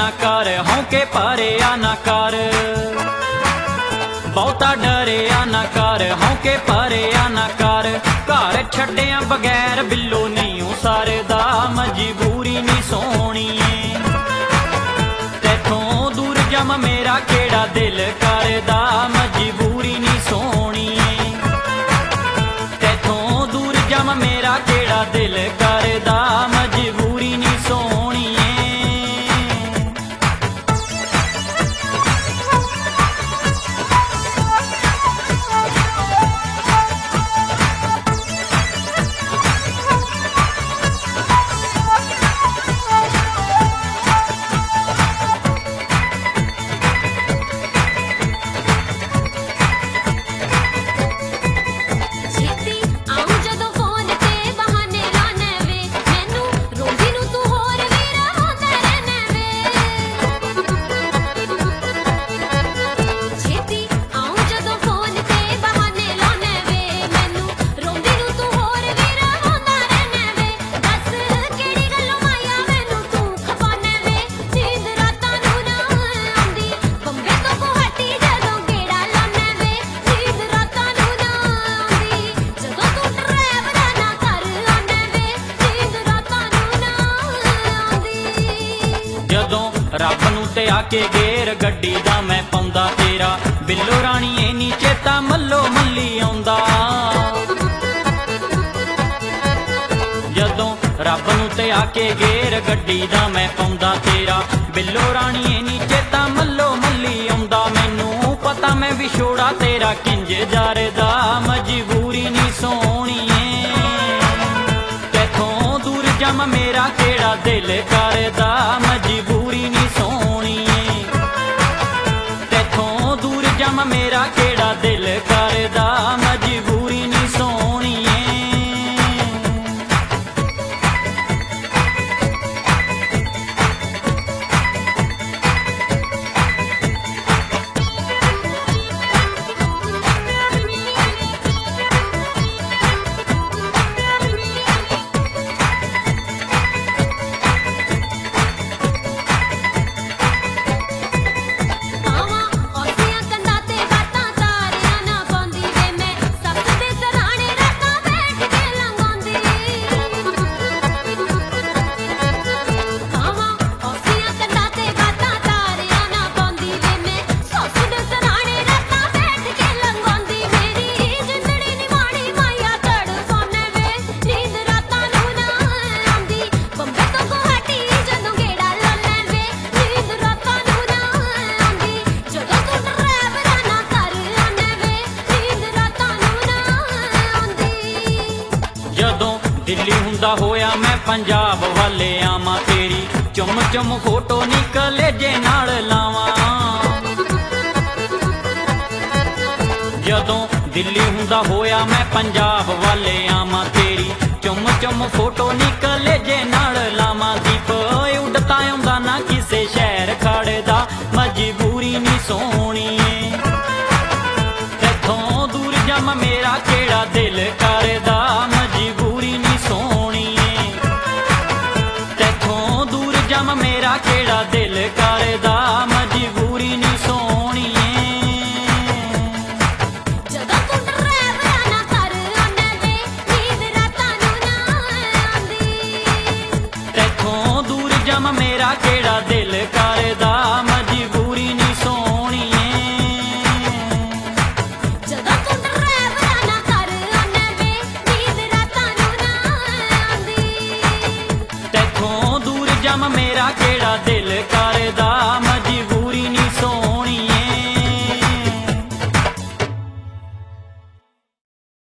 ना कर, हौके भरिया ना कर, बहुता डरिया ना कर, हौके भरिया ना कर। घर छड्डिया बगैर बिल्लो नहीं सरदा, मजबूरी नहीं सोहणीए, तैथों दूर जम मेरा केड़ा दिल करदा, मजबूरी नहीं सोहणीए, तैथों दूर जम मेरा केड़ा दिल करदा, मजबूरी नहीं सोहणीए। रब नूं ते आके गेर गड्डी दा मैं पाउंदा तेरा, बिल्लो राणीए नी चेता मल्लो मल्ली आउंदा। जदों रब नूं ते आके गेर गड्डी दा मैं पाउंदा तेरा, बिल्लो राणीए नी चेता मल्लो मल्ली आउंदा। मैनूं पता मैं विछोड़ा तेरा किंज जारदा, मजबूरी नी सोहणीए, तैथों दूर जम मेरा केड़ा दिल करदा, मजबूरी नी सोहणीए, तैथों दूर जम मेरा केड़ा दिल करदा, मजबूरी नी सोहणीए। दिल्ली हुंदा होया मैं पंजाब वाले आवां तेरी, चुम चुम फोटो निकले जे नाल लावां। जदों दिल्ली हुंदा होया मैं पंजाब वाले आवां तेरी, चुम चुम फोटो निकले जे नाल लावां। दीप उड़ता आउंदा ना किसे शहर खड़दा, मजबूरी नी सोहणीए, तैथों दूर जम मेरा केड़ा दिल करदा, मजबूरी नी सोहणीए, तैथों दूर जम मेरा केड़ा दिल करदा, मजबूरी नी सोहणीए। जदों तू ड्राइवरा ना कर आने वे, नींद रातां नूं ना आंदी, तैथों दूर जम मेरा केड़ा दिल करदा, मजबूरी नी सोहणीए। जदों तू ड्राइवरा ना कर आने वे, नींद रातां नूं ना आंदी, तैथों दूर जम मेरा केड़ा दिल